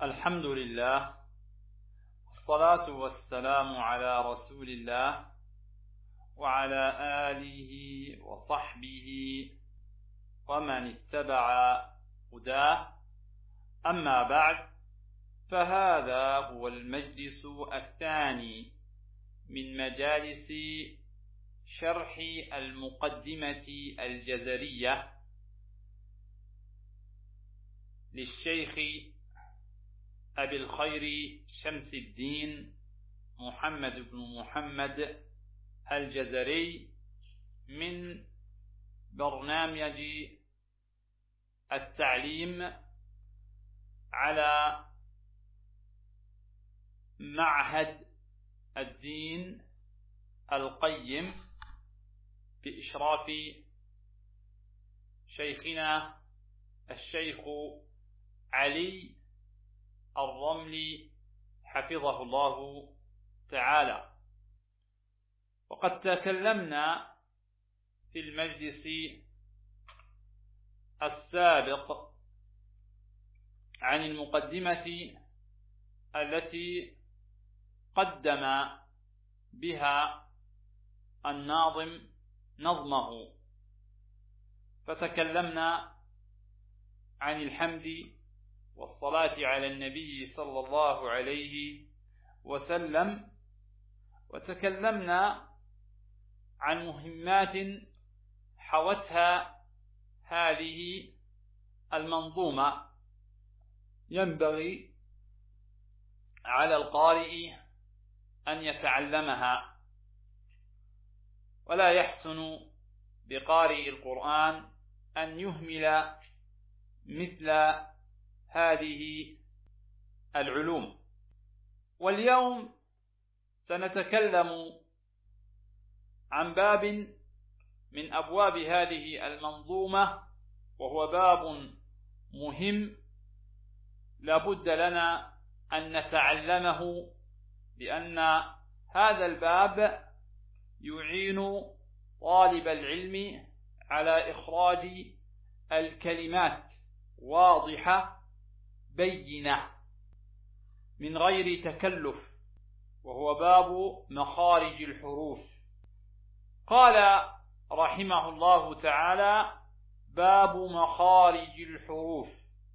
الحمد لله، والصلاة والسلام على رسول الله وعلى آله وصحبه ومن اتبع هداه. أما بعد، فهذا هو المجلس الثاني من مجالس شرح المقدمة الجزرية للشيخ أبي الخير شمس الدين محمد بن محمد الجزري من برنامج التعليم على معهد الدين القيم بإشراف شيخنا الشيخ علي الرملي حفظه الله تعالى. وقد تكلمنا في المجلس السابق عن المقدمة التي قدم بها الناظم نظمه، فتكلمنا عن الحمد والصلاة على النبي صلى الله عليه وسلم، وتكلمنا عن مهمات حوتها هذه المنظومة ينبغي على القارئ أن يتعلمها، ولا يحسن بقارئ القرآن أن يهمل مثل هذه العلوم. واليوم سنتكلم عن باب من أبواب هذه المنظومة، وهو باب مهم لا بد لنا أن نتعلمه، لأن هذا الباب يعين طالب العلم على إخراج الكلمات واضحة بينة من غير تكلف، وهو باب مخارج الحروف. قال رحمه الله تعالى: باب مخارج الحروف.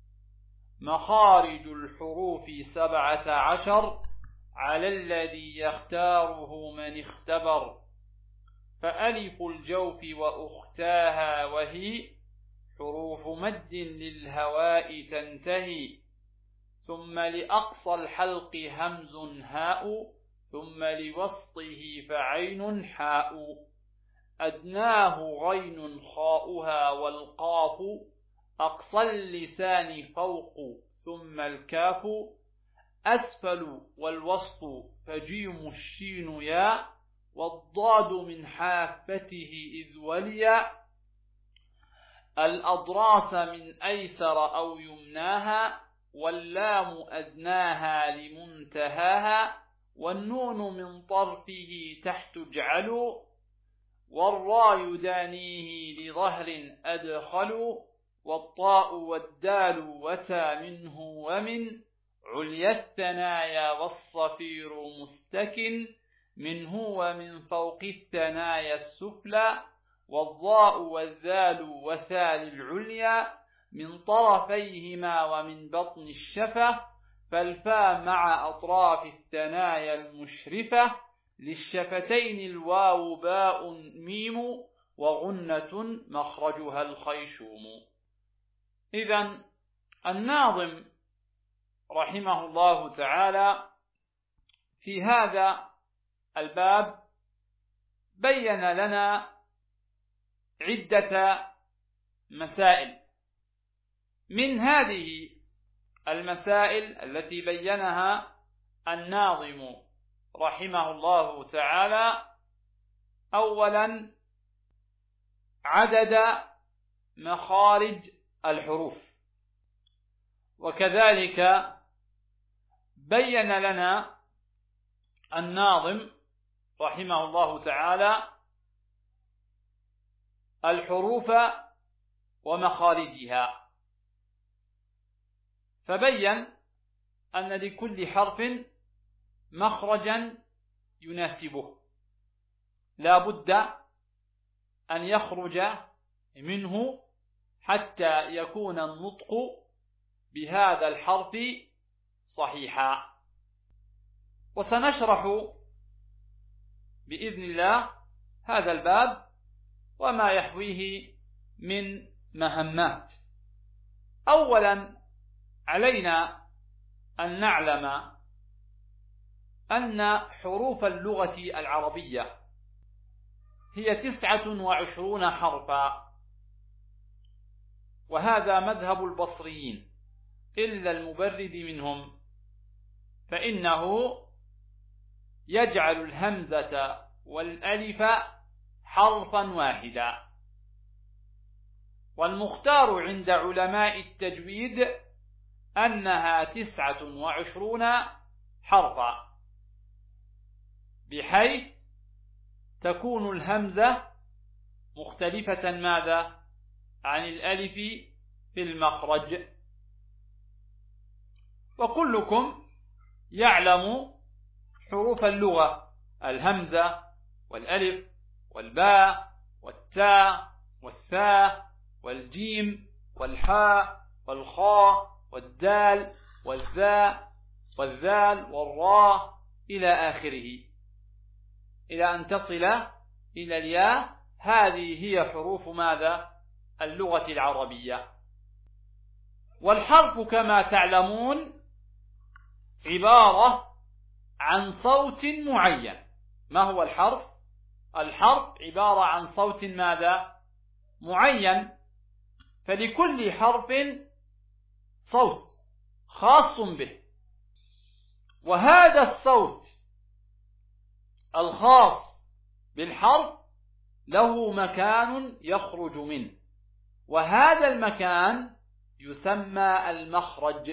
مخارج الحروف 17 على الذي يختاره من اختبر، فألف الجوف وأختاها وهي حروف مد للهواء تنتهي، ثم لأقصى الحلق همز هاء، ثم لوسطه فعين حاء، أدناه غين خاؤها والقاف، أقصى اللسان فوق ثم الكاف، أسفل والوسط فجيم الشين ياء، والضاد من حافته إذ وليا، الأضراس من أيسر أو يمناها، واللام أدناها لمنتهاها، والنون من طرفه تحت اجعلوا، والراء يدانيه لظهر أدخلوا، والطاء والدال وتا منه ومن عليا الثنايا، والصفير مستكن منه ومن فوق الثنايا السفلى، والضاء والذال وثال العليا من طرفيهما ومن بطن الشفة، فالفاء مع أطراف الثنايا المشرفة، للشفتين الواو باء ميم، وغنة مخرجها الخيشوم. إذن الناظم رحمه الله تعالى في هذا الباب بين لنا عدة مسائل. من هذه المسائل التي بينها الناظم رحمه الله تعالى: أولا عدد مخارج الحروف، وكذلك بين لنا الناظم رحمه الله تعالى الحروف ومخارجها، فبين أن لكل حرف مخرجا يناسبه، لا بد أن يخرج منه حتى يكون النطق بهذا الحرف صحيحا. وسنشرح بإذن الله هذا الباب وما يحويه من مهمات. أولا علينا أن نعلم أن حروف اللغة العربية هي 29 حرفا، وهذا مذهب البصريين إلا المبرد منهم، فإنه يجعل الهمزة والألف حرفا واحدا. والمختار عند علماء التجويد أنها 29 حرفا، بحيث تكون الهمزة مختلفة ماذا؟ عن الألف في المخرج. وكلكم يعلم حروف اللغة: الهمزة والألف والباء والتاء والثاء والجيم والحاء والخاء والدال والذاء والذال والراء إلى آخره، إلى أن تصل إلى الياء. هذه هي حروف ماذا؟ اللغة العربية. والحرف كما تعلمون عبارة عن صوت معين. ما هو الحرف؟ الحرف عبارة عن صوت ماذا؟ معين. فلكل حرف صوت خاص به، وهذا الصوت الخاص بالحرف له مكان يخرج منه، وهذا المكان يسمى المخرج.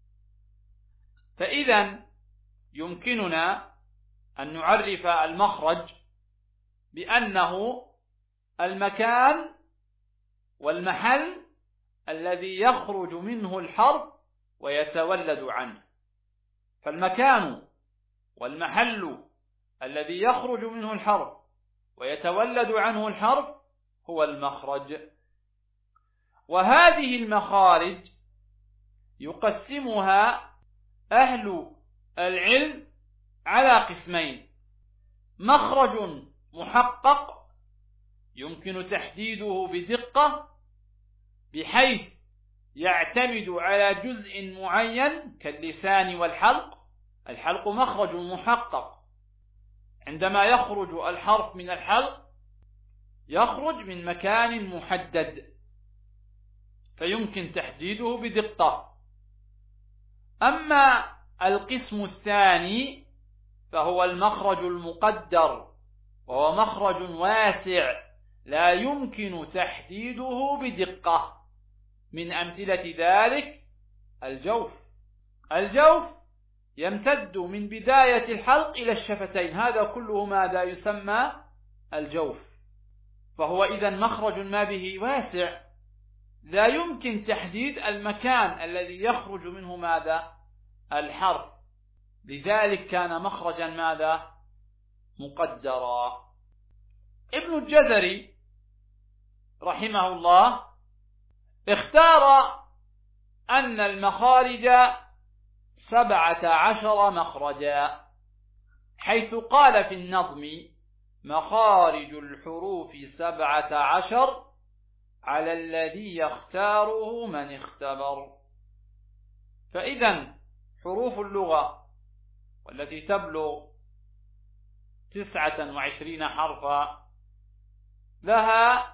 فإذا يمكننا أن نعرف المخرج بأنه المكان والمحل الذي يخرج منه الحرف ويتولد عنه. فالمكان والمحل الذي يخرج منه الحرف ويتولد عنه الحرف هو المخرج. وهذه المخارج يقسمها أهل العلم على قسمين: مخرج محقق يمكن تحديده بدقة بحيث يعتمد على جزء معين كاللسان والحلق. الحلق مخرج محقق، عندما يخرج الحرف من الحلق يخرج من مكان محدد فيمكن تحديده بدقة. أما القسم الثاني فهو المخرج المقدر، وهو مخرج واسع لا يمكن تحديده بدقة. من أمثلة ذلك الجوف. الجوف يمتد من بداية الحلق إلى الشفتين، هذا كله ماذا يسمى الجوف. فهو إذن مخرج ما به واسع لا يمكن تحديد المكان الذي يخرج منه ماذا؟ الحرف. لذلك كان مخرجا ماذا؟ مقدرا. ابن الجزري رحمه الله اختار أن المخارج 17 مخرجا، حيث قال في النظم: مخارج الحروف 17 على الذي يختاره من اختبر. فإذا حروف اللغة والتي تبلغ 29 حرفا لها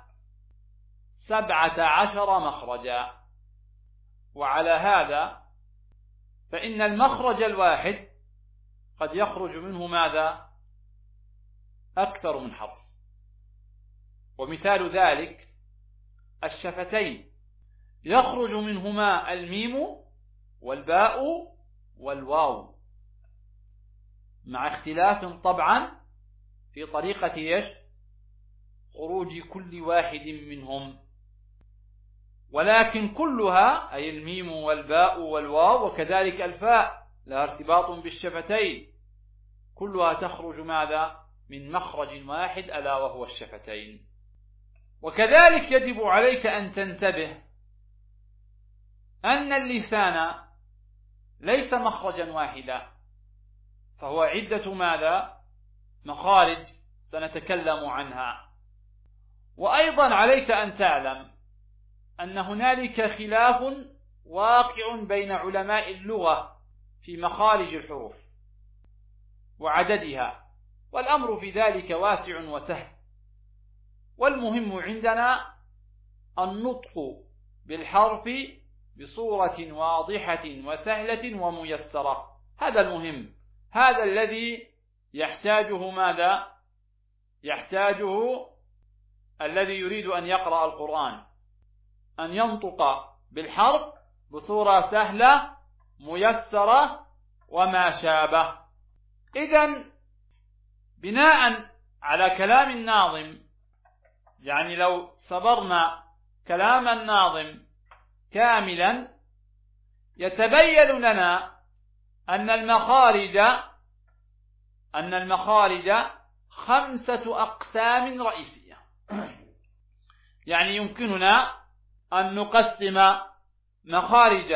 17 مخرجا. وعلى هذا فإن المخرج الواحد قد يخرج منه ماذا؟ أكثر من حرف. ومثال ذلك الشفتين يخرج منهما الميم والباء والواو، مع اختلاف طبعا في طريقة خروج كل واحد منهم، ولكن كلها أي الميم والباء والواو وكذلك الفاء لها ارتباط بالشفتين، كلها تخرج ماذا؟ من مخرج واحد ألا وهو الشفتين. وكذلك يجب عليك أن تنتبه أن اللسان ليس مخرجا واحدا، فهو عدة ماذا؟ مخارج سنتكلم عنها. وأيضا عليك أن تعلم أن هنالك خلاف واقع بين علماء اللغة في مخارج الحروف وعددها، والأمر في ذلك واسع وسهل، والمهم عندنا النطق بالحرف بصورة واضحة وسهلة وميسرة. هذا المهم، هذا الذي يحتاجه ماذا؟ يحتاجه الذي يريد أن يقرأ القرآن، أن ينطق بالحرف بصورة سهلة ميسرة وما شابه. إذن بناء على كلام الناظم، يعني لو صبرنا كلام الناظم كاملا يتبين لنا أن المخارج 5 أقسام رئيسية. يعني يمكننا أن نقسم مخارج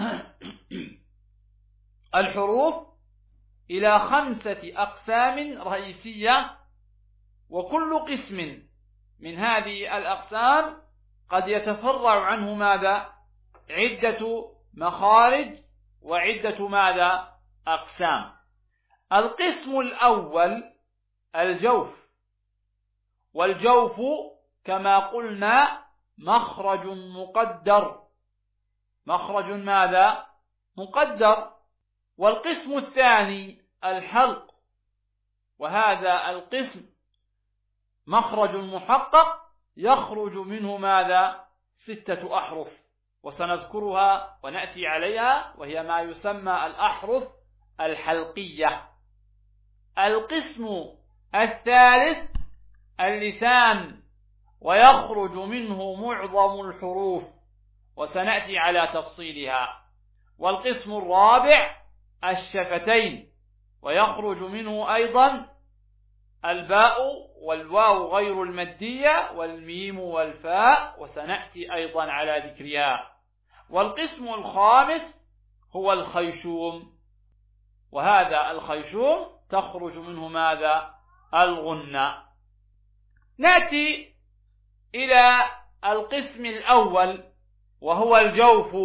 الحروف إلى 5 أقسام رئيسية، وكل قسم من هذه الأقسام قد يتفرع عنه ماذا؟ عدة مخارج وعدة ماذا؟ أقسام. القسم الأول الجوف، والجوف كما قلنا مخرج مقدر، مخرج ماذا؟ مقدر. والقسم الثاني الحلق، وهذا القسم مخرج محقق يخرج منه ماذا؟ 6 أحرف، وسنذكرها ونأتي عليها، وهي ما يسمى الأحرف الحلقية. القسم الثالث اللسان، ويخرج منه معظم الحروف، وسنأتي على تفصيلها. والقسم الرابع الشفتين، ويخرج منه أيضا الباء والواو غير المادية والميم والفاء، وسنأتي أيضا على ذكرها. والقسم الخامس هو الخيشوم، وهذا الخيشوم تخرج منه ماذا؟ الغنة. نأتي إلى القسم الأول وهو الجوف.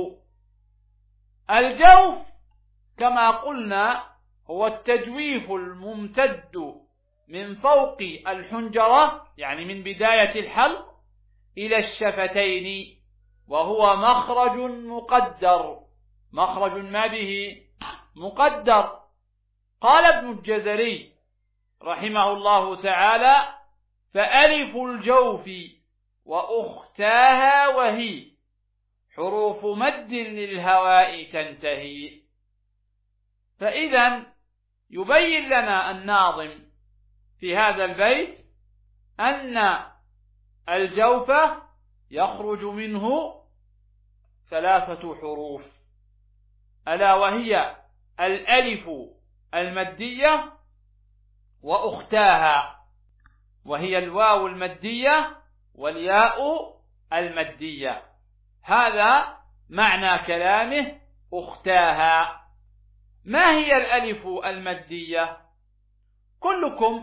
الجوف كما قلنا هو التجويف الممتد من فوق الحنجرة، يعني من بداية الحلق إلى الشفتين، وهو مخرج مقدر، مخرج ما به؟ مقدر. قال ابن الجزري رحمه الله تعالى: فألف الجوف وأختاها وهي حروف مد للهواء تنتهي. فإذا يبين لنا الناظم في هذا البيت أن الجوف يخرج منه 3 حروف، ألا وهي الألف المدية وأختاها، وهي الواو المدية والياء المدية. هذا معنى كلامه أختاها. ما هي الألف المدية؟ كلكم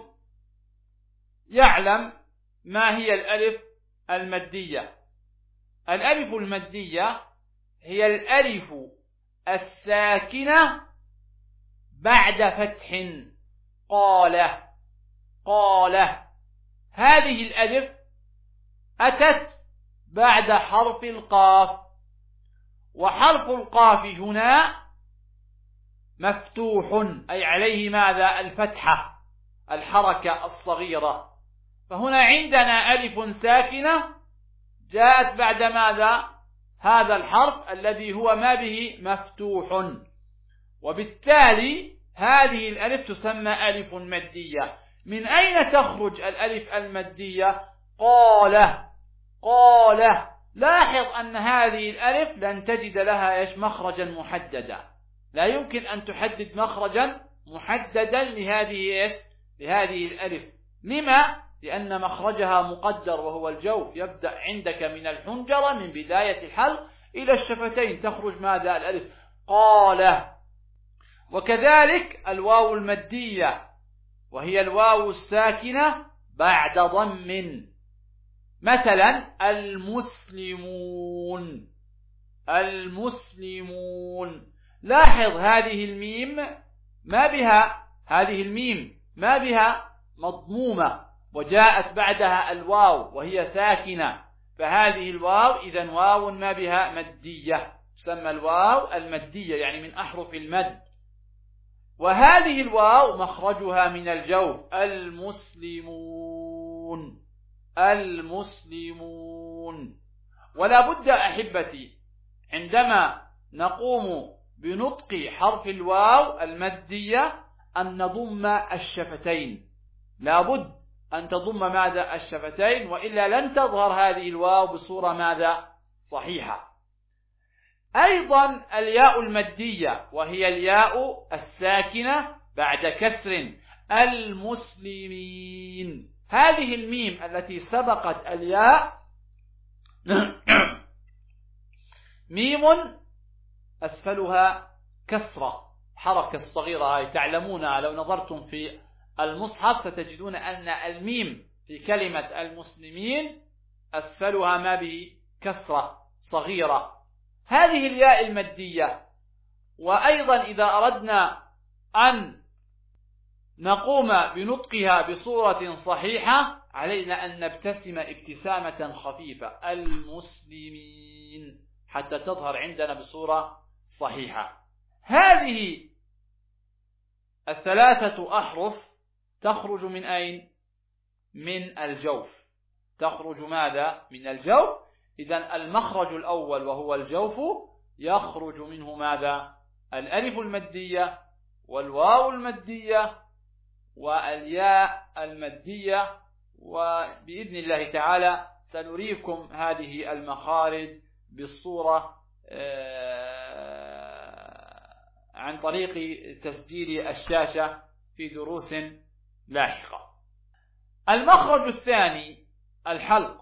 يعلم ما هي الألف المدية. الألف المدية هي الألف الساكنة بعد فتح. قال هذه الألف أتت بعد حرف القاف، وحرف القاف هنا مفتوح، أي عليه ماذا؟ الفتحة، الحركة الصغيرة. فهنا عندنا ألف ساكنة جاءت بعد ماذا؟ هذا الحرف الذي هو ما به؟ مفتوح، وبالتالي هذه الألف تسمى ألف مدية. من أين تخرج الألف المدية؟ قال. لاحظ أن هذه الألف لن تجد لها مخرجا محددا، لا يمكن أن تحدد مخرجا محددا لهذه الألف. لما؟ لأن مخرجها مقدر وهو الجوف، يبدأ عندك من الحنجرة من بداية الحلق إلى الشفتين تخرج ماذا؟ الألف. قال. وكذلك الواو المدية وهي الواو الساكنة بعد ضم، مثلا المسلمون. المسلمون، لاحظ هذه الميم ما بها مضمومة، وجاءت بعدها الواو وهي ساكنة، فهذه الواو إذن واو ما بها مدية، تسمى الواو المدية يعني من أحرف المد. وهذه الواو مخرجها من الجوف. المسلمون. ولا بد أحبتي عندما نقوم بنطق حرف الواو المدية أن نضم الشفتين، لا بد أن تضم ماذا؟ الشفتين، وإلا لن تظهر هذه الواو بصورة ماذا؟ صحيحة. أيضا الياء المدية وهي الياء الساكنة بعد كسر. المسلمين، هذه الميم التي سبقت الياء ميم أسفلها كسرة، حركة الصغيرة هاي تعلمونها، لو نظرتم في المصحف ستجدون أن الميم في كلمة المسلمين أسفلها ما به كسرة صغيرة، هذه الياء المدية. وأيضا إذا أردنا أن نقوم بنطقها بصورة صحيحة علينا أن نبتسم ابتسامة خفيفة، المسلمين، حتى تظهر عندنا بصورة صحيحة. هذه الثلاثة أحرف تخرج من أين؟ من الجوف. تخرج ماذا؟ من الجوف. إذن المخرج الأول وهو الجوف يخرج منه ماذا؟ الألف المدية والواو المدية والياء المدية. وبإذن الله تعالى سنريكم هذه المخارج بالصورة عن طريق تسجيل الشاشة في دروس لاحقة. المخرج الثاني الحلق.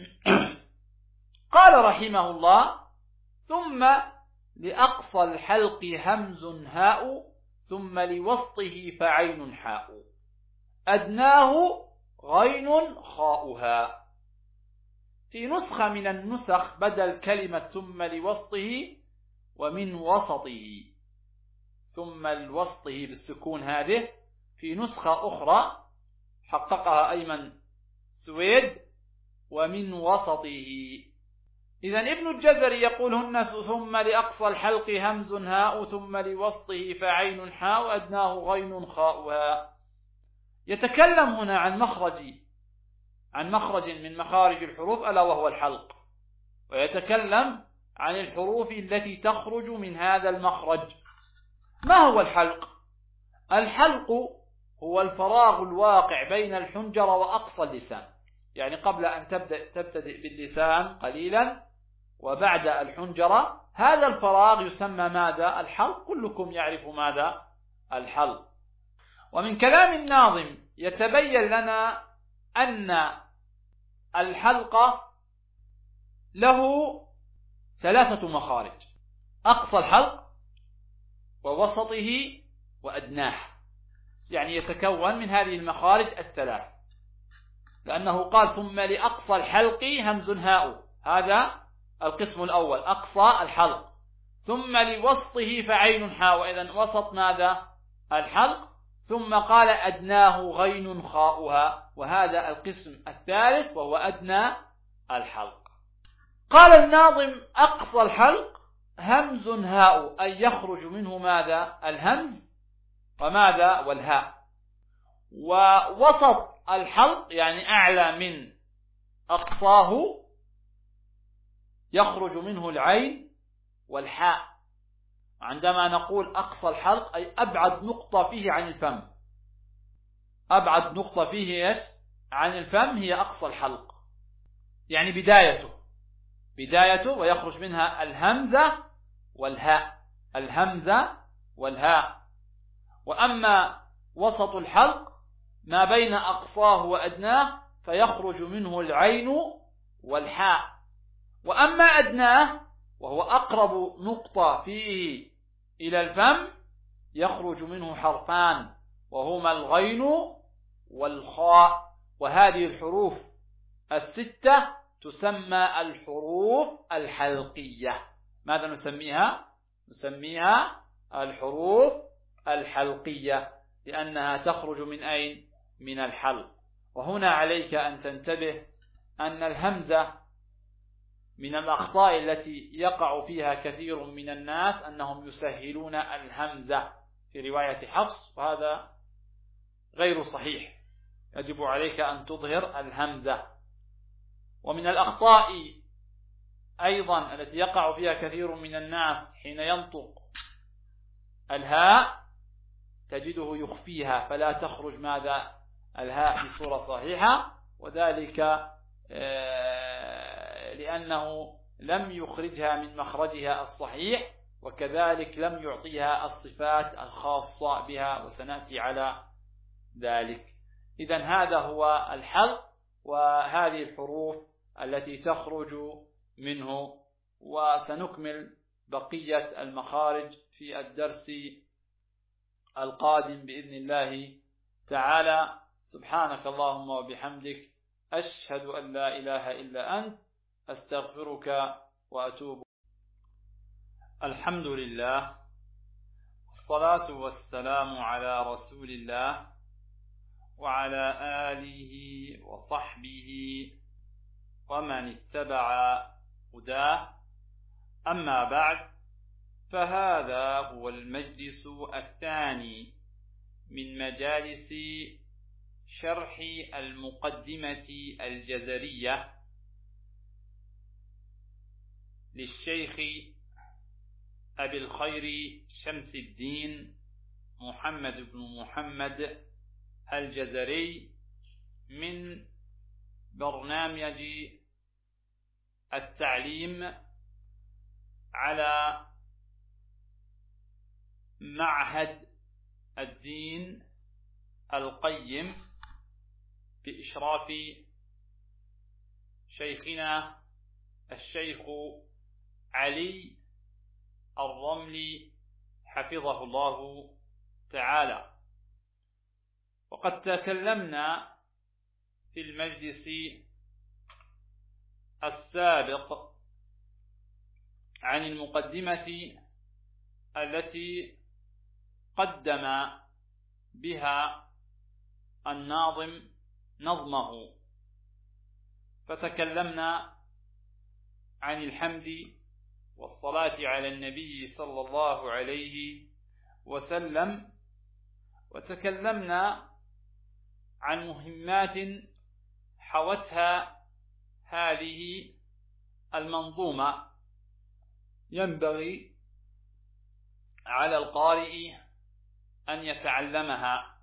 قال رحمه الله: ثم لأقصى الحلق همز هاء ثم لوسطه فعين حاء أدناه غين خاؤها. في نسخة من النسخ بدل كلمة ثم لوسطه ومن وسطه، ثم لوسطه بالسكون هذه. في نسخة أخرى حققها أيمن سويد ومن وسطه. إذن ابن الجزري يقول هن ثم لأقصى الحلق همز هاء ثم لوسطه فعين حاء أدناه غين خاؤها. يتكلم هنا عن مخرج من مخارج الحروف ألا وهو الحلق، ويتكلم عن الحروف التي تخرج من هذا المخرج. ما هو الحلق؟ الحلق هو الفراغ الواقع بين الحنجرة وأقصى اللسان، يعني قبل أن تبتدئ باللسان قليلا وبعد الحنجرة، هذا الفراغ يسمى ماذا؟ الحلق. كلكم يعرف ماذا؟ الحلق. ومن كلام الناظم يتبين لنا أن الحلق له ثلاثة مخارج: أقصى الحلق ووسطه وأدناه، يعني يتكون من هذه المخارج الثلاث، لأنه قال ثم لأقصى الحلق همز هاء، هذا القسم الأول أقصى الحلق. ثم لوسطه فعين حاء، إذن وسط ماذا؟ الحلق. ثم قال أدناه غين خاؤها، وهذا القسم الثالث وهو أدنى الحلق. قال الناظم: أقصى الحلق همز هاء، أي يخرج منه ماذا؟ الهمز وماذا؟ والهاء. ووسط الحلق يعني أعلى من أقصاه يخرج منه العين والحاء. عندما نقول أقصى الحلق أي أبعد نقطة فيه عن الفم، أبعد نقطة فيه إيش؟ عن الفم هي أقصى الحلق، يعني بدايته ويخرج منها الهمزة والهاء، الهمزة والهاء. وأما وسط الحلق ما بين أقصاه وأدناه فيخرج منه العين والحاء. وأما أدناه وهو أقرب نقطة فيه إلى الفم يخرج منه حرفان وهما الغين والخاء. وهذه الحروف الستة تسمى الحروف الحلقية. ماذا نسميها؟ نسميها الحروف الحلقية لأنها تخرج من أين؟ من الحلق. وهنا عليك أن تنتبه أن الهمزة من الأخطاء التي يقع فيها كثير من الناس أنهم يسهلون الهمزة في رواية حفص، وهذا غير صحيح. يجب عليك أن تظهر الهمزة. ومن الأخطاء أيضا التي يقع فيها كثير من الناس حين ينطق الهاء تجده يخفيها فلا تخرج ماذا؟ الهاء بصورة صحيحة، وذلك لأنه لم يخرجها من مخرجها الصحيح، وكذلك لم يعطيها الصفات الخاصة بها، وسنأتي على ذلك. إذن هذا هو الحلق، وهذه الحروف التي تخرج منه. وسنكمل بقية المخارج في الدرس القادم بإذن الله تعالى. سبحانك اللهم وبحمدك، أشهد أن لا إله إلا أنت، أستغفرك وأتوب. الحمد لله، والصلاة والسلام على رسول الله وعلى آله وصحبه ومن اتبع هداه. أما بعد، فهذا هو المجلس الثاني من مجالس شرح المقدمة الجزرية للشيخ أبي الخير شمس الدين محمد بن محمد الجزري من برنامج التعليم على معهد الدين القيم بإشراف شيخنا الشيخ علي الرملي حفظه الله تعالى. وقد تكلمنا في المجلس السابق عن المقدمة التي قدم بها الناظم نظمه، فتكلمنا عن الحمد والصلاة على النبي صلى الله عليه وسلم، وتكلمنا عن مهمات حوتها هذه المنظومة ينبغي على القارئ أن يتعلمها،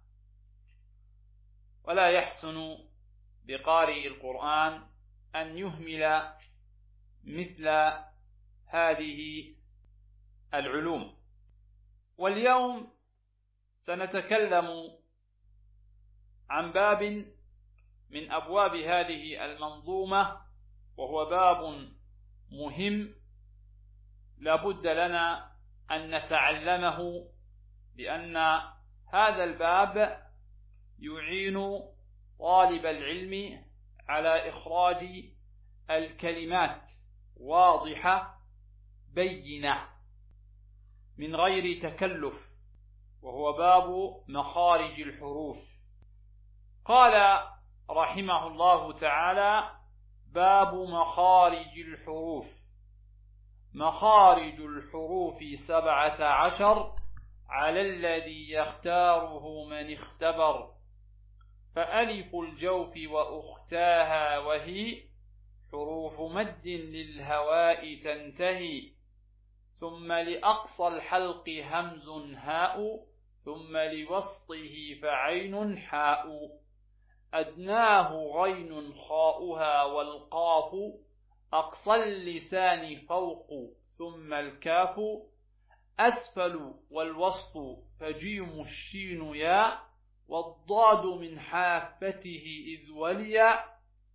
ولا يحسن بقارئ القرآن أن يهمل مثل هذه العلوم. واليوم سنتكلم عن باب من أبواب هذه المنظومة، وهو باب مهم لا بد لنا أن نتعلمه، لأن هذا الباب يعين طالب العلم على إخراج الكلمات واضحة بينة من غير تكلف، وهو باب مخارج الحروف. قال رحمه الله تعالى: باب مخارج الحروف. مخارج الحروف 17 على الذي يختاره من اختبر، فألف الجوف وأختاها وهي حروف مد للهواء تنتهي، ثم لأقصى الحلق همز هاء، ثم لوسطه فعين حاء، أدناه غين خاؤها والقاف، أقصى اللسان فوق ثم الكاف، أسفل والوسط فجيم الشين يا والضاد من حافته إذ وليا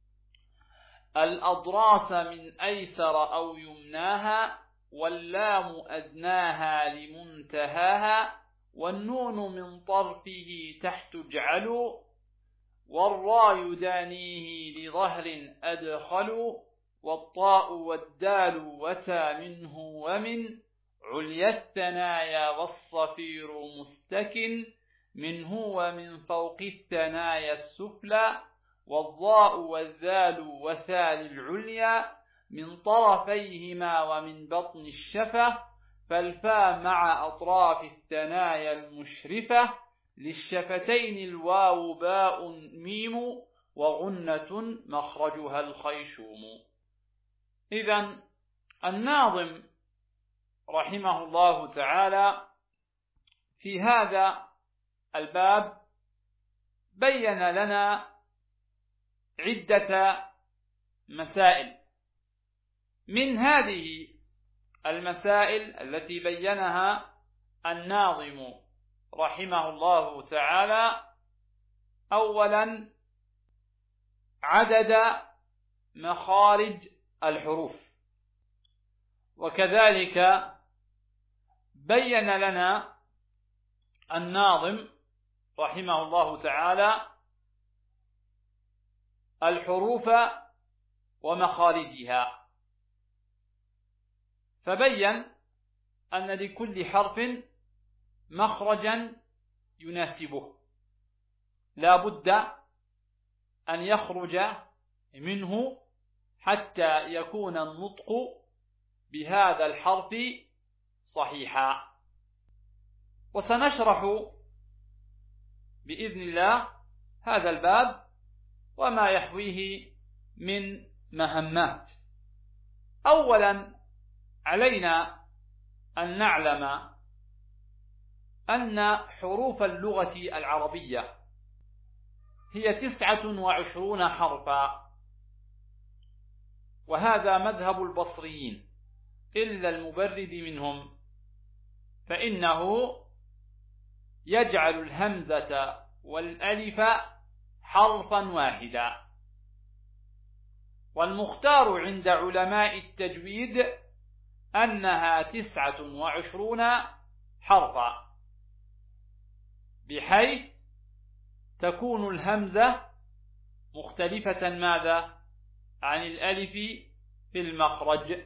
الأضراس من أيسر أو يمناها واللام أدناها لمنتهاها والنون من طرفه تحت اجعلوا والراء يدانيه لظهر أدخل والطاء والدال وتا منه ومن عليا الثنايا والصفير مستكن منه ومن فوق الثنايا السفلى والضاء والذال وثال العليا من طرفيهما ومن بطن الشفة فالفاء مع أطراف الثنايا المشرفة للشفتين الواو باء ميم وغنة مخرجها الخيشوم. إذن الناظم رحمه الله تعالى في هذا الباب بين لنا عدة مسائل. من هذه المسائل التي بينها الناظم رحمه الله تعالى أولا عدد مخارج الحروف، وكذلك بين لنا الناظم رحمه الله تعالى الحروف ومخارجها، فبين أن لكل حرف مخرجا يناسبه لا بد أن يخرج منه حتى يكون النطق بهذا الحرف صحيحا. وسنشرح بإذن الله هذا الباب وما يحويه من مهمات. أولا علينا أن نعلم أن حروف اللغة العربية هي 29 حرفا، وهذا مذهب البصريين إلا المبرد منهم، فإنه يجعل الهمزة والألف حرفا واحدا. والمختار عند علماء التجويد أنها 29 حرفا، بحيث تكون الهمزة مختلفة ماذا عن الألف في المخرج.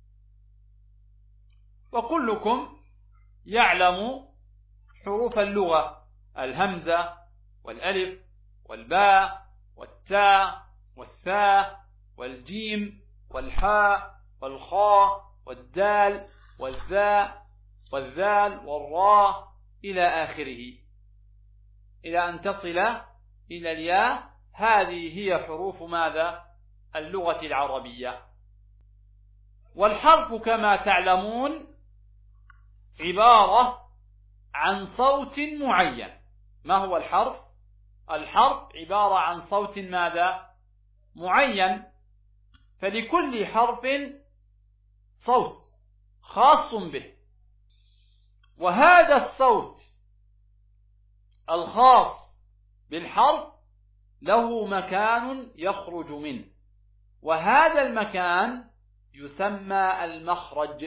وكلكم يعلم حروف اللغة: الهمزة والألف والباء والتاء والثاء والجيم والحاء والخاء والدال والذاء والذال والراء إلى آخره، إلى أن تصل إلى الياء. هذه هي حروف ماذا؟ اللغة العربية. والحرف كما تعلمون عبارة عن صوت معين. ما هو الحرف؟ الحرف عبارة عن صوت ماذا؟ معين. فلكل حرف صوت خاص به، وهذا الصوت الخاص بالحرف له مكان يخرج منه، وهذا المكان يسمى المخرج.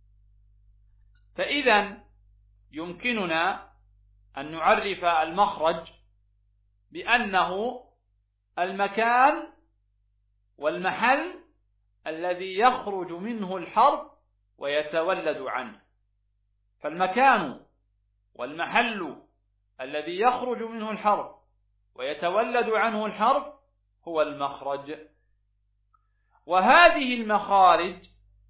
فإذا يمكننا أن نعرف المخرج بأنه المكان والمحل الذي يخرج منه الحرف ويتولد عنه. فالمكان والمحل الذي يخرج منه الحرف ويتولد عنه الحرف هو المخرج. وهذه المخارج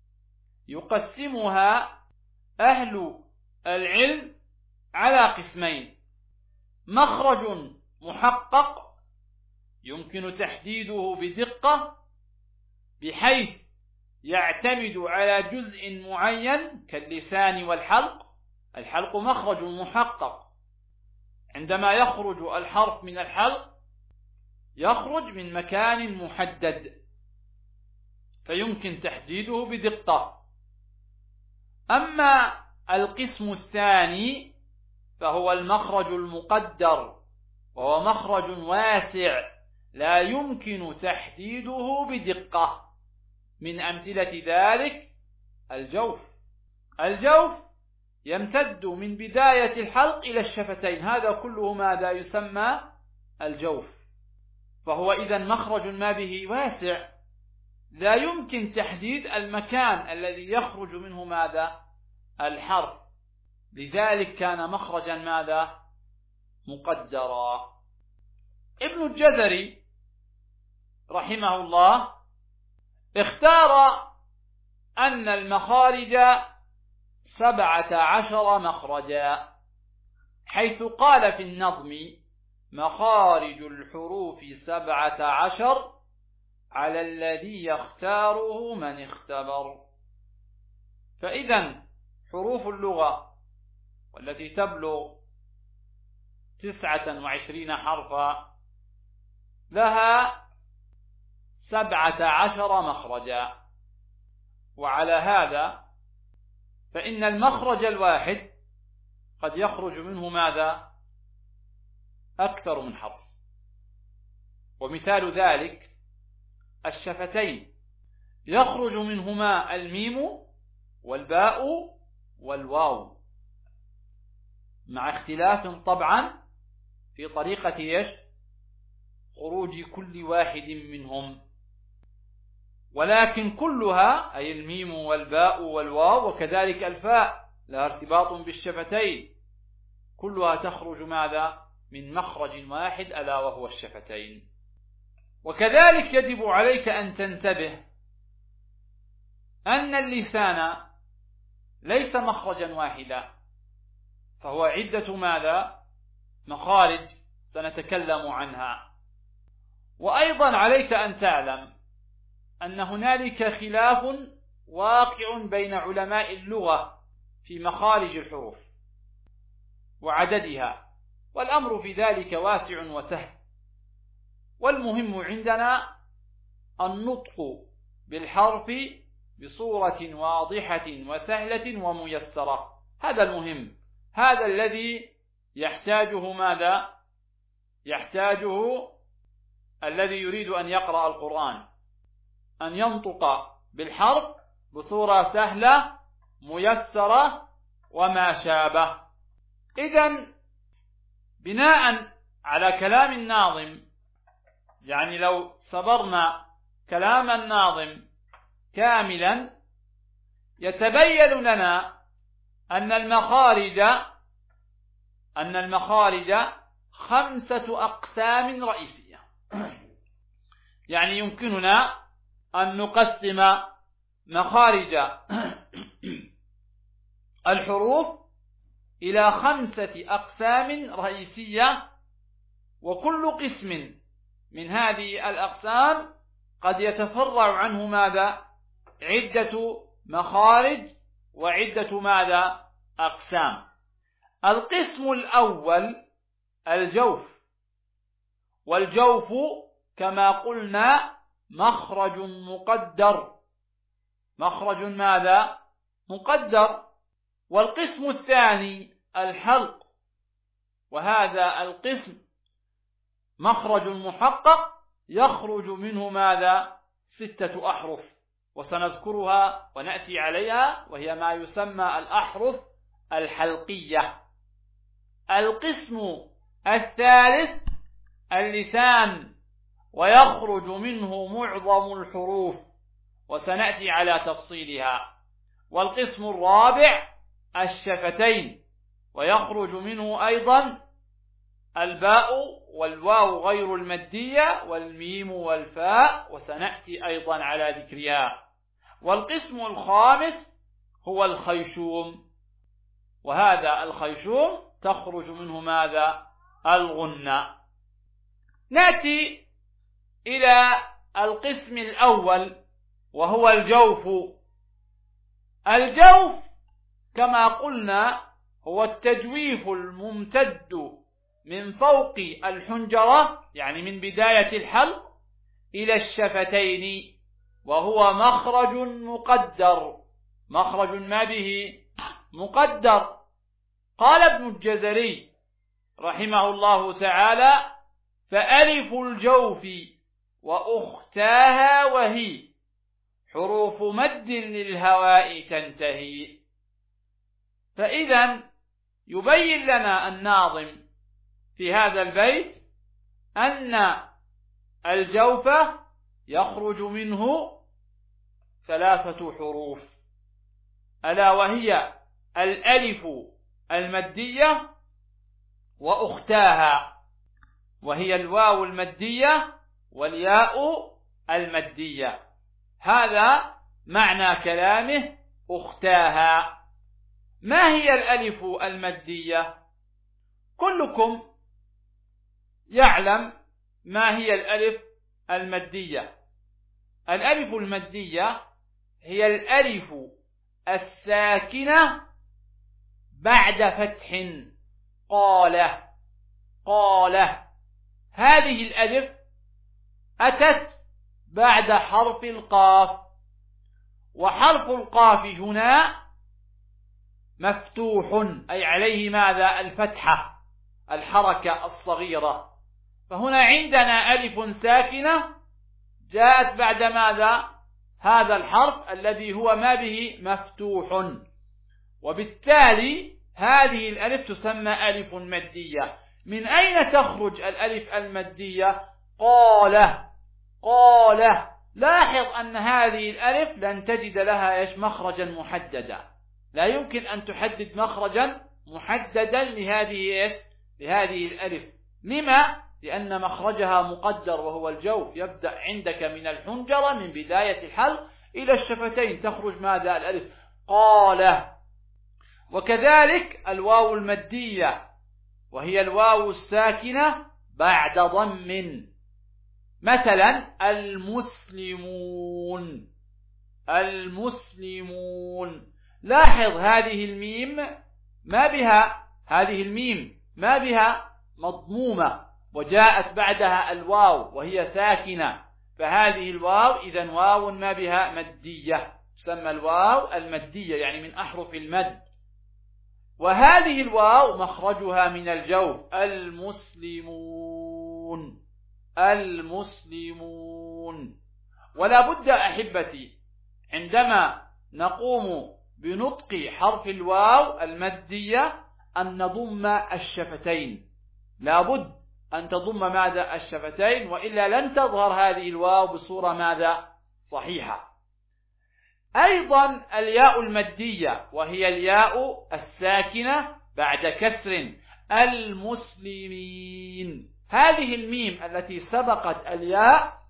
يقسمها أهل العلم على قسمين: مخرج محقق يمكن تحديده بدقة بحيث يعتمد على جزء معين كاللسان والحلق. الحلق مخرج محقق، عندما يخرج الحرف من الحلق يخرج من مكان محدد فيمكن تحديده بدقة. أما القسم الثاني فهو المخرج المقدر، وهو مخرج واسع لا يمكن تحديده بدقة. من أمثلة ذلك الجوف. الجوف يمتد من بداية الحلق إلى الشفتين، هذا كله ماذا يسمى الجوف. فهو إذن مخرج ما به واسع لا يمكن تحديد المكان الذي يخرج منه ماذا الحرف، لذلك كان مخرجا ماذا مقدرا. ابن الجزري رحمه الله اختار أن المخارج 17 مخرجا، حيث قال في النظم: مخارج الحروف 17 على الذي يختاره من اختبر. فإذا حروف اللغة والتي تبلغ 29 حرفا لها 17 مخرجا، وعلى هذا فإن المخرج الواحد قد يخرج منه ماذا أكثر من حرف. ومثال ذلك الشفتين يخرج منهما الميم والباء والواو، مع اختلاف طبعا في طريقة خروج كل واحد منهم، ولكن كلها أي الميم والباء والواو وكذلك الفاء لها ارتباط بالشفتين، كلها تخرج ماذا من مخرج واحد ألا وهو الشفتين. وكذلك يجب عليك أن تنتبه أن اللسان ليس مخرجا واحدا، فهو عدة ماذا مخارج سنتكلم عنها. وأيضا عليك أن تعلم أن هنالك خلاف واقع بين علماء اللغة في مخارج الحروف وعددها، والأمر في ذلك واسع وسهل، والمهم عندنا النطق بالحرف بصورة واضحة وسهلة وميسرة، هذا المهم، هذا الذي يحتاجه ماذا يحتاجه الذي يريد أن يقرأ القرآن، أن ينطق بالحرف بصورة سهلة ميسرة وما شابه. إذن بناء على كلام الناظم، يعني لو صبرنا كلام الناظم كاملا يتبين لنا أن المخارج 5 أقسام رئيسية. يعني يمكننا أن نقسم مخارج الحروف إلى 5 أقسام رئيسية، وكل قسم من هذه الأقسام قد يتفرع عنه ماذا عدة مخارج وعدة ماذا أقسام. القسم الأول الجوف، والجوف كما قلنا مخرج مقدر، مخرج ماذا مقدر. والقسم الثاني الحلق، وهذا القسم مخرج محقق يخرج منه ماذا 6 أحرف، وسنذكرها ونأتي عليها، وهي ما يسمى الأحرف الحلقية. القسم الثالث اللسان، ويخرج منه معظم الحروف، وسنأتي على تفصيلها. والقسم الرابع الشفتين، ويخرج منه أيضا الباء والواو غير المادية والميم والفاء، وسنأتي أيضا على ذكرها. والقسم الخامس هو الخيشوم، وهذا الخيشوم تخرج منه ماذا الغنة. نأتي إلى القسم الأول وهو الجوف. الجوف كما قلنا هو التجويف الممتد من فوق الحنجرة، يعني من بداية الحلق إلى الشفتين، وهو مخرج مقدر، مخرج ما به مقدر. قال ابن الجزري رحمه الله تعالى: فألف الجوف وأختاها وهي حروف مد للهواء تنتهي. فإذا يبين لنا الناظم في هذا البيت أن الجوف يخرج منه 3 حروف، ألا وهي الألف المدية وأختاها، وهي الواو المدية والياء المدية. هذا معنى كلامه أختاها. ما هي الألف المدية؟ كلكم يعلم ما هي الألف المدية. الألف المدية هي الألف الساكنة بعد فتح. قال هذه الألف أتت بعد حرف القاف، وحرف القاف هنا مفتوح، أي عليه ماذا؟ الفتحة، الحركة الصغيرة. فهنا عندنا ألف ساكنة جاءت بعد ماذا؟ هذا الحرف الذي هو ما به مفتوح، وبالتالي هذه الألف تسمى ألف مدية. من أين تخرج الألف المدية؟ قال. لاحظ أن هذه الألف لن تجد لها مخرجا محددا، لا يمكن أن تحدد مخرجا محددا لهذه الألف. لما؟ لأن مخرجها مقدر وهو الجوف، يبدأ عندك من الحنجرة من بداية الحلق إلى الشفتين تخرج ماذا؟ الألف. قال. وكذلك الواو المدية وهي الواو الساكنة بعد ضم، مثلا المسلمون. لاحظ هذه الميم ما بها مضمومة، وجاءت بعدها الواو وهي ساكنة، فهذه الواو إذن واو ما بها مدية، تسمى الواو المدية، يعني من أحرف المد. وهذه الواو مخرجها من الجوف. المسلمون. ولا بد أحبتي عندما نقوم بنطق حرف الواو المدية أن نضم الشفتين، لا بد أن تضم ماذا؟ الشفتين، وإلا لن تظهر هذه الواو بصورة ماذا؟ صحيحة. أيضا الياء المدية وهي الياء الساكنة بعد كسر. المسلمين. هذه الميم التي سبقت الياء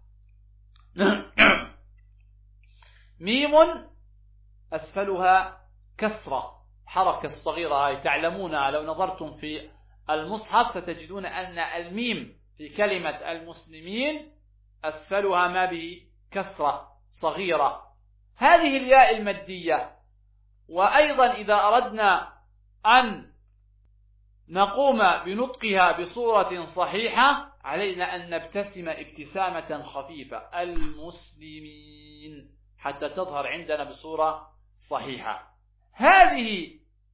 ميم أسفلها كسرة، حركة الصغيرة هاي تعلمونها، لو نظرتم في المصحف ستجدون أن الميم في كلمة المسلمين أسفلها ما به كسرة صغيرة. هذه الياء المدية. وأيضا إذا أردنا أن نقوم بنطقها بصورة صحيحة علينا أن نبتسم ابتسامة خفيفة، المسلمين، حتى تظهر عندنا بصورة صحيحة. هذه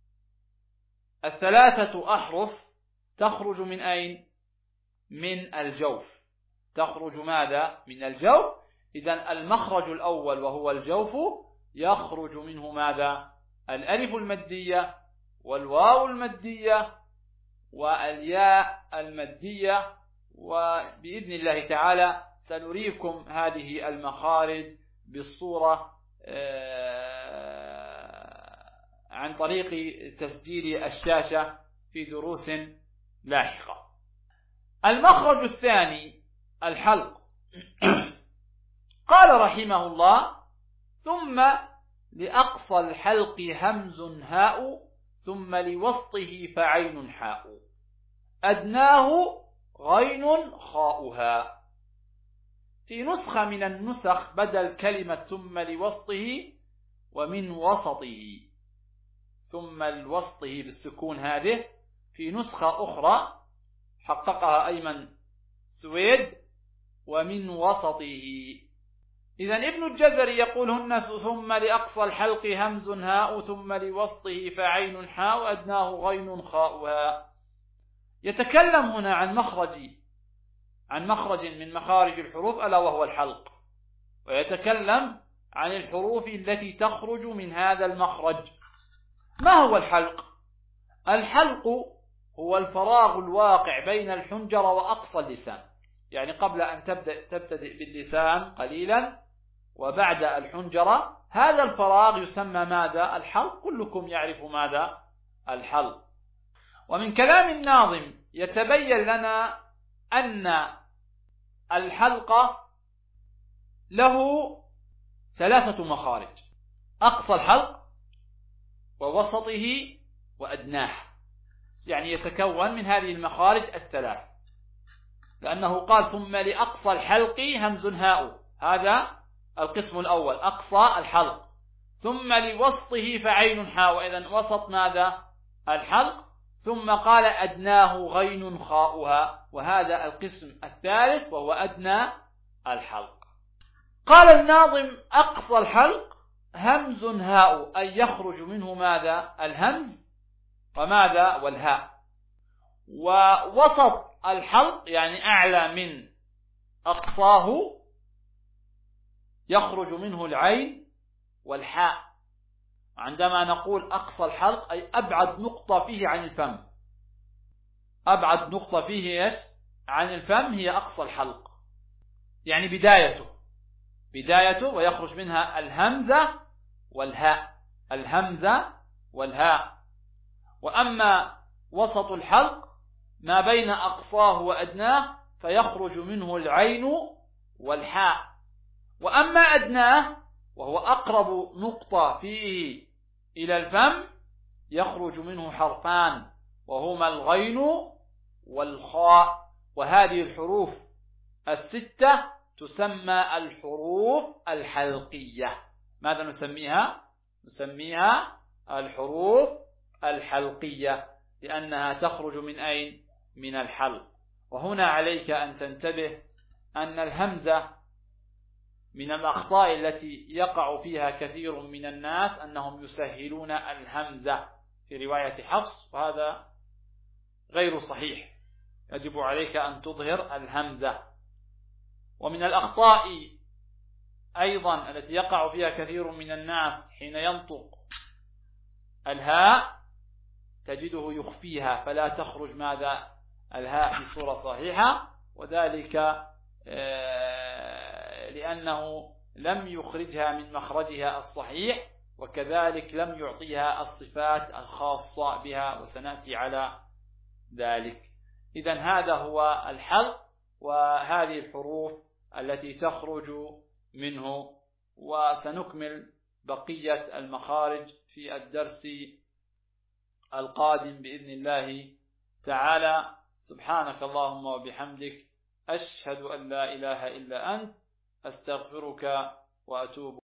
3 أحرف تخرج من أين؟ من الجوف. تخرج ماذا؟ من الجوف. إذن المخرج الأول وهو الجوف يخرج منه ماذا؟ الألف المدية والواو المدية والياء المدية. وبإذن الله تعالى سنريكم هذه المخارج بالصورة عن طريق تسجيل الشاشة في دروس لاحقة. المخرج الثاني الحلق. قال رحمه الله: ثم لأقصى الحلق همز هاء، ثم لوسطه فعين حاء، أدناه غين خاؤها. في نسخة من النسخ بدل كلمة ثم لوسطه ومن وسطه، ثم لوسطه بالسكون هذه. في نسخة أخرى حققها أيمن سويد ومن وسطه. إذن ابن الجزري يقول هن ثم لأقصى الحلق همز هاء ثم لوسطه فعين حاء أدناه غين خاؤها. يتكلم هنا عن مخرج من مخارج الحروف ألا وهو الحلق، ويتكلم عن الحروف التي تخرج من هذا المخرج. ما هو الحلق؟ الحلق هو الفراغ الواقع بين الحنجرة وأقصى اللسان، يعني قبل أن تبتدئ باللسان قليلا وبعد الحنجرة، هذا الفراغ يسمى ماذا؟ الحلق. كلكم يعرف ماذا الحلق. ومن كلام الناظم يتبين لنا أن الحلق له 3 مخارج: أقصى الحلق ووسطه وأدناه، يعني يتكون من هذه المخارج 3، لأنه قال ثم لأقصى الحلق همز هاء، هذا القسم الأول أقصى الحلق، ثم لوسطه فعين حاء، إذن وسط ماذا؟ الحلق، ثم قال أدناه غين خاؤها، وهذا القسم الثالث وهو أدنى الحلق. قال الناظم أقصى الحلق همز هاء، أي يخرج منه ماذا؟ الهمز وماذا؟ والهاء. ووسط الحلق يعني أعلى من أقصاه يخرج منه العين والحاء. عندما نقول أقصى الحلق أي أبعد نقطة فيه عن الفم، أبعد نقطة فيه عن الفم هي أقصى الحلق، يعني بدايته ويخرج منها الهمزة والهاء، الهمزة والهاء. وأما وسط الحلق ما بين أقصاه وأدناه فيخرج منه العين والحاء. وأما أدناه وهو أقرب نقطة فيه إلى الفم يخرج منه حرفان وهما الغين والخاء، وهذه الحروف 6 تسمى الحروف الحلقية. ماذا نسميها؟ نسميها الحروف الحلقية، لأنها تخرج من أين؟ من الحلق. وهنا عليك أن تنتبه أن الهمزة من الأخطاء التي يقع فيها كثير من الناس أنهم يسهلون الهمزة في رواية حفص، وهذا غير صحيح، يجب عليك أن تظهر الهمزة. ومن الأخطاء أيضا التي يقع فيها كثير من الناس حين ينطق الهاء تجده يخفيها فلا تخرج ماذا؟ الهاء بصورة صحيحة، وذلك لأنه لم يخرجها من مخرجها الصحيح، وكذلك لم يعطيها الصفات الخاصة بها، وسنأتي على ذلك. إذن هذا هو الحلق، وهذه الحروف التي تخرج منه، وسنكمل بقية المخارج في الدرس القادم بإذن الله تعالى. سبحانك اللهم وبحمدك، أشهد أن لا إله إلا أنت، أستغفرك وأتوب